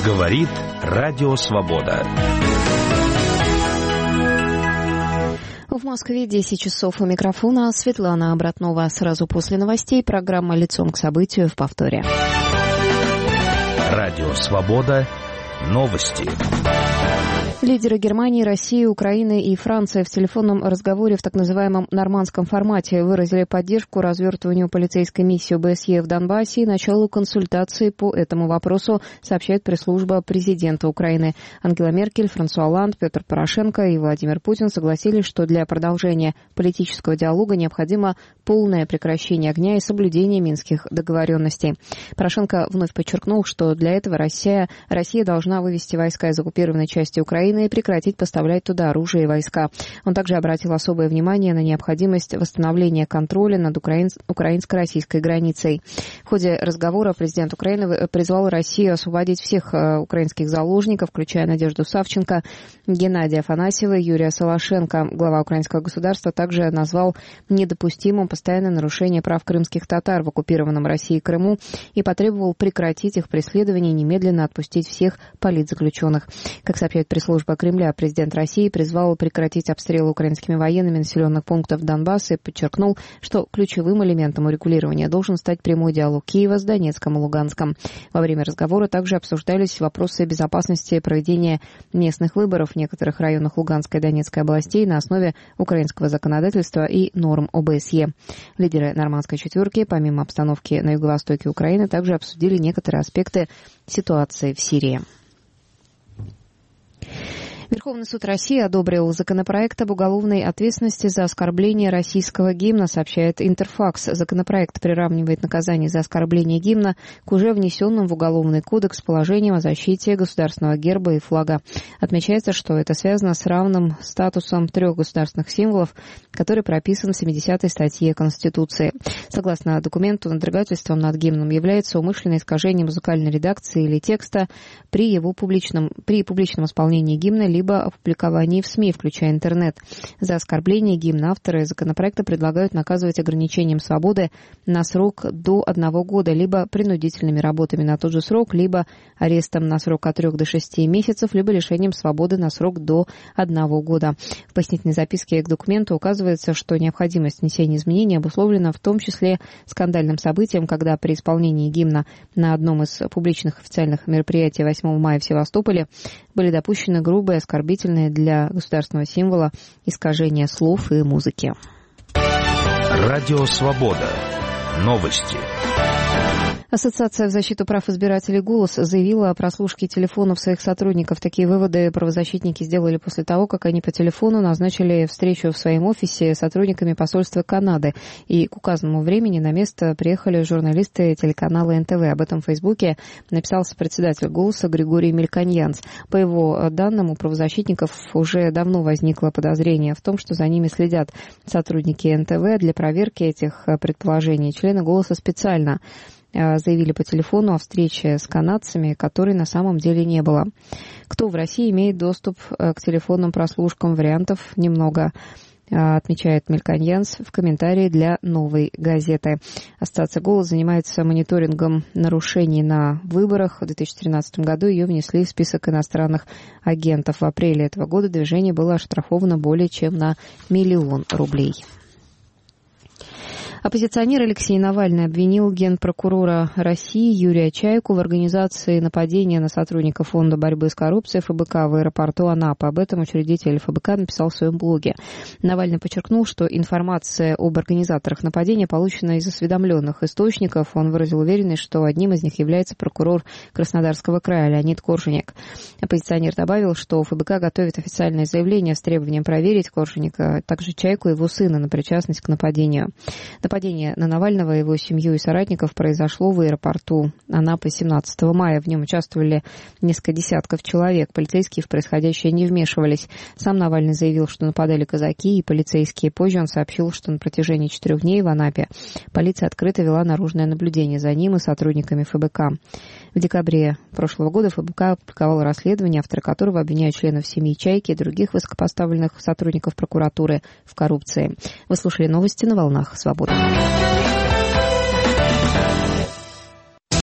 Говорит Радио Свобода. В Москве 10 часов. У микрофона Светлана Обратнова. Сразу после новостей программа «Лицом к событию» в повторе. Радио Свобода. Новости. Лидеры Германии, России, Украины и Франции в телефонном разговоре в так называемом нормандском формате выразили поддержку развертыванию полицейской миссии ОБСЕ в Донбассе и началу консультаций по этому вопросу, сообщает пресс-служба президента Украины. Ангела Меркель, Франсуа Олланд, Петр Порошенко и Владимир Путин согласились, что для продолжения политического диалога необходимо полное прекращение огня и соблюдение минских договоренностей. Порошенко вновь подчеркнул, что для этого Россия должна вывести войска из оккупированной части Украины и прекратить поставлять туда оружие и войска. Он также обратил особое внимание на необходимость восстановления контроля над украинско-российской границей. В ходе разговора президент Украины призвал Россию освободить всех украинских заложников, включая Надежду Савченко, Геннадия Афанасьева и Юрия Солошенко. Глава украинского государства также назвал недопустимым постоянное нарушение прав крымских татар в оккупированном Россией Крыму и потребовал прекратить их преследование и немедленно отпустить всех политзаключенных. Как сообщает пресс-служба Кремля, президент России призвал прекратить обстрелы украинскими военными населенных пунктов Донбасса и подчеркнул, что ключевым элементом урегулирования должен стать прямой диалог Киева с Донецком и Луганском. Во время разговора также обсуждались вопросы безопасности проведения местных выборов в некоторых районах Луганской и Донецкой областей на основе украинского законодательства и норм ОБСЕ. Лидеры нормандской четверки, помимо обстановки на юго-востоке Украины, также обсудили некоторые аспекты ситуации в Сирии. Верховный суд России одобрил законопроект об уголовной ответственности за оскорбление российского гимна, сообщает Интерфакс. Законопроект приравнивает наказание за оскорбление гимна к уже внесенным в Уголовный кодекс положениям о защите государственного герба и флага. Отмечается, что это связано с равным статусом трех государственных символов, который прописан в 70-й статье Конституции. Согласно документу, надругательством над гимном является умышленное искажение музыкальной редакции или текста при публичном исполнении гимна, либо опубликовании в СМИ, включая интернет. За оскорбление гимна авторы законопроекта предлагают наказывать ограничением свободы на срок до 1 года, либо принудительными работами на тот же срок, либо арестом на срок от 3 до 6 месяцев, либо лишением свободы на срок до 1 года. В пояснительной записке к документу указывается, что необходимость внесения изменений обусловлена в том числе скандальным событием, когда при исполнении гимна на одном из публичных официальных мероприятий 8 мая в Севастополе были допущены грубые, оскорбительные для государственного символа искажения слов и музыки. Радио Свобода. Новости. Ассоциация в защиту прав избирателей «Голос» заявила о прослушке телефонов своих сотрудников. Такие выводы правозащитники сделали после того, как они по телефону назначили встречу в своем офисе с сотрудниками посольства Канады. И к указанному времени на место приехали журналисты телеканала НТВ. Об этом в Фейсбуке написал председатель «Голоса» Григорий Мельконьянс. По его данным, у правозащитников уже давно возникло подозрение в том, что за ними следят сотрудники НТВ. Для проверки этих предположений члены «Голоса» специально заявили по телефону о встрече с канадцами, которой на самом деле не было. Кто в России имеет доступ к телефонным прослушкам? Вариантов немного, отмечает Мельконьянс в комментарии для «Новой газеты». Ассоциация «Голос» занимается мониторингом нарушений на выборах. В 2013 году ее внесли в список иностранных агентов. В апреле этого года движение было оштрафовано более чем на 1 миллион рублей. Оппозиционер Алексей Навальный обвинил генпрокурора России Юрия Чайку в организации нападения на сотрудников Фонда борьбы с коррупцией ФБК в аэропорту Анапы. Об этом учредитель ФБК написал в своем блоге. Навальный подчеркнул, что информация об организаторах нападения получена из осведомленных источников. Он выразил уверенность, что одним из них является прокурор Краснодарского края Леонид Корженек. Оппозиционер добавил, что ФБК готовит официальное заявление с требованием проверить Корженека, а также Чайку и его сына на причастность к нападению. Нападение на Навального, его семью и соратников произошло в аэропорту Анапы 17 мая. В нем участвовали несколько десятков человек. Полицейские в происходящее не вмешивались. Сам Навальный заявил, что нападали казаки и полицейские. Позже он сообщил, что на протяжении 4 дней в Анапе полиция открыто вела наружное наблюдение за ним и сотрудниками ФБК. В декабре прошлого года ФБК опубликовала расследование, авторы которого обвиняют членов семьи Чайки и других высокопоставленных сотрудников прокуратуры в коррупции. Вы слушали новости на волнах «Свободы».